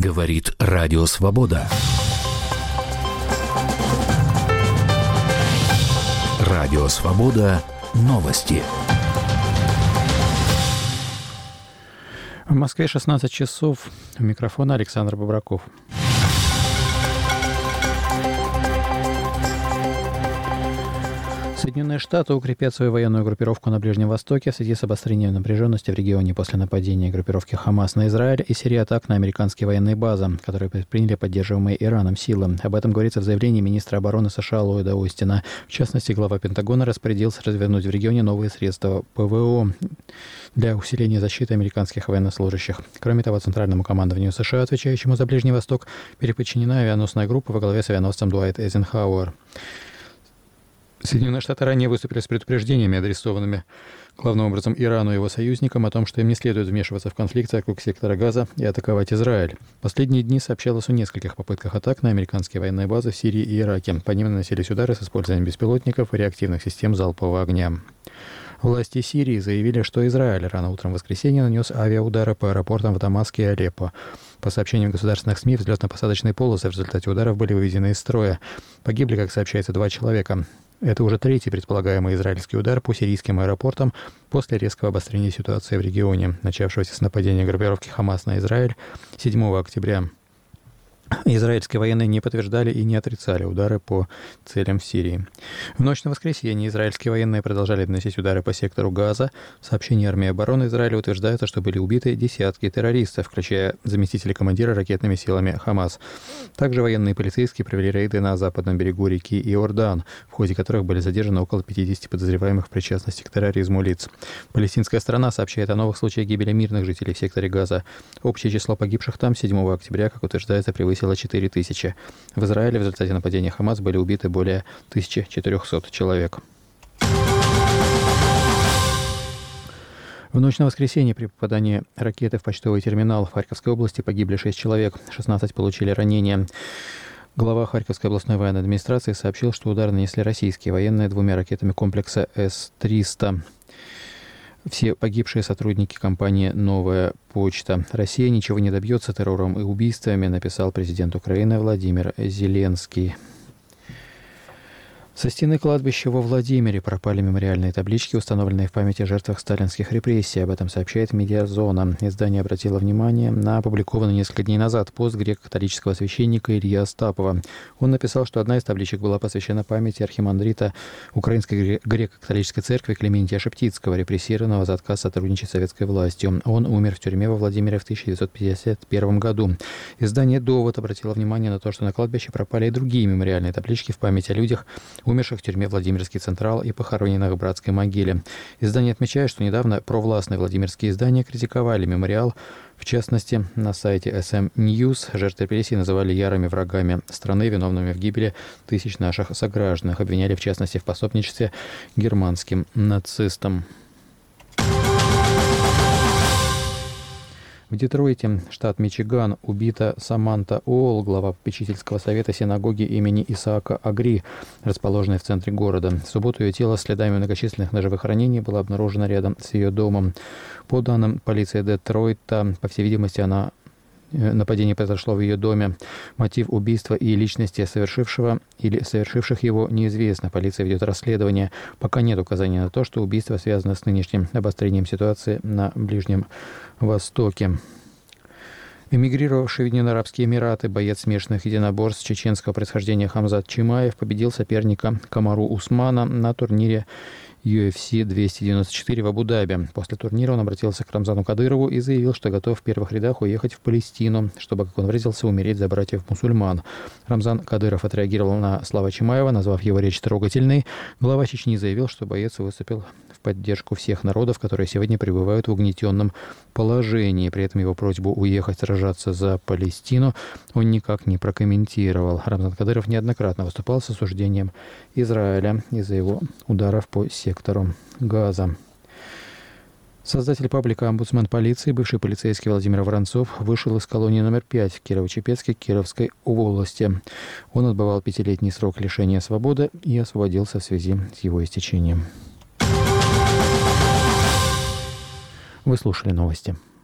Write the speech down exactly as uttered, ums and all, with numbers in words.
Говорит Радио Свобода. Радио Свобода. Новости. В Москве шестнадцать часов. У микрофона Александр Бобраков. Соединенные Штаты укрепят свою военную группировку на Ближнем Востоке в связи с обострением напряженности в регионе после нападения группировки Хамас на Израиль и серии атак на американские военные базы, которые предприняли поддерживаемые Ираном силы. Об этом говорится в заявлении министра обороны США Ллойда Остина. В частности, глава Пентагона распорядился развернуть в регионе новые средства ПВО для усиления защиты американских военнослужащих. Кроме того, Центральному командованию США, отвечающему за Ближний Восток, переподчинена авианосная группа во главе с авианосцем Дуайт Эйзенхауэр. Соединенные Штаты ранее выступили с предупреждениями, адресованными главным образом Ирану и его союзникам, о том, что им не следует вмешиваться в конфликт вокруг сектора Газа и атаковать Израиль. В последние дни сообщалось о нескольких попытках атак на американские военные базы в Сирии и Ираке. По ним наносились удары с использованием беспилотников и реактивных систем залпового огня. Власти Сирии заявили, что Израиль рано утром в воскресенье нанес авиаудары по аэропортам в Дамаске и Алеппо. По сообщениям государственных СМИ, взлетно-посадочные полосы в результате ударов были выведены из строя. Погибли, как сообщается, два человека. Это уже третий предполагаемый израильский удар по сирийским аэропортам после резкого обострения ситуации в регионе, начавшегося с нападения группировки Хамас на Израиль седьмого октября. Израильские военные не подтверждали и не отрицали удары по целям в Сирии. В ночь на воскресенье израильские военные продолжали наносить удары по сектору Газа. В сообщении армии обороны Израиля утверждается, что были убиты десятки террористов, включая заместителя командира ракетными силами Хамас. Также военные и полицейские провели рейды на западном берегу реки Иордан, в ходе которых были задержаны около пятидесяти подозреваемых в причастности к терроризму лиц. Палестинская сторона сообщает о новых случаях гибели мирных жителей в секторе Газа. Общее число погибших там седьмого октября, как утверждается, превысило четыре тысячи. В Израиле в результате нападения Хамас были убиты более тысячи четырехсот человек. В ночь на воскресенье при попадании ракеты в почтовый терминал в Харьковской области погибли шесть человек, шестнадцать получили ранения. Глава Харьковской областной военной администрации сообщил, что удар нанесли российские военные двумя ракетами комплекса С триста. Все погибшие сотрудники компании «Новая почта». Россия ничего не добьется террором и убийствами, написал президент Украины Владимир Зеленский. Со стены кладбища во Владимире пропали мемориальные таблички, установленные в память о жертвах сталинских репрессий. Об этом сообщает «Медиазона». Издание обратило внимание на опубликованный несколько дней назад пост греко-католического священника Ильи Остапова. Он написал, что одна из табличек была посвящена памяти архимандрита Украинской греко-католической церкви Клементия Шептицкого, репрессированного за отказ сотрудничать с советской властью. Он умер в тюрьме во Владимире в тысяча девятьсот пятьдесят первом году. Издание «Довод» обратило внимание на то, что на кладбище пропали и другие мемориальные таблички в память о людях, умерших в тюрьме Владимирский Централ и похороненных в братской могиле. Издание отмечает, что недавно провластные владимирские издания критиковали мемориал. В частности, на сайте эс эм News жертв репрессий называли ярыми врагами страны, виновными в гибели тысяч наших сограждан. Обвиняли, в частности, в пособничестве германским нацистам. В Детройте, штат Мичиган, убита Саманта Уолл, глава попечительского совета синагоги имени Исаака Агри, расположенной в центре города. В субботу ее тело с следами многочисленных ножевых ранений было обнаружено рядом с ее домом. По данным полиции Детройта, по всей видимости, она нападение произошло в ее доме. Мотив убийства и личности совершившего или совершивших его неизвестно. Полиция ведет расследование. Пока нет указаний на то, что убийство связано с нынешним обострением ситуации на Ближнем Востоке. Эмигрировавший в Объединенные Арабские Эмираты боец смешанных единоборств чеченского происхождения Хамзат Чимаев победил соперника Камару Усмана на турнире ю эф си двести девяносто четыре в Абу-Даби. После турнира он обратился к Рамзану Кадырову и заявил, что готов в первых рядах уехать в Палестину, чтобы, как он выразился, умереть за братьев-мусульман. Рамзан Кадыров отреагировал на слова Чимаева, назвав его речь трогательной. Глава Чечни заявил, что боец выступил в поддержку всех народов, которые сегодня пребывают в угнетенном положении. При этом его просьбу уехать сражаться за Палестину он никак не прокомментировал. Рамзан Кадыров неоднократно выступал с осуждением Израиля из-за его ударов по сектору Газа. Создатель паблика «Омбудсмен полиции», бывший полицейский Владимир Воронцов, вышел из колонии номер пять в Кирово-Чепецке Кировской области. Он отбывал пятилетний срок лишения свободы и освободился в связи с его истечением. Вы слушали новости.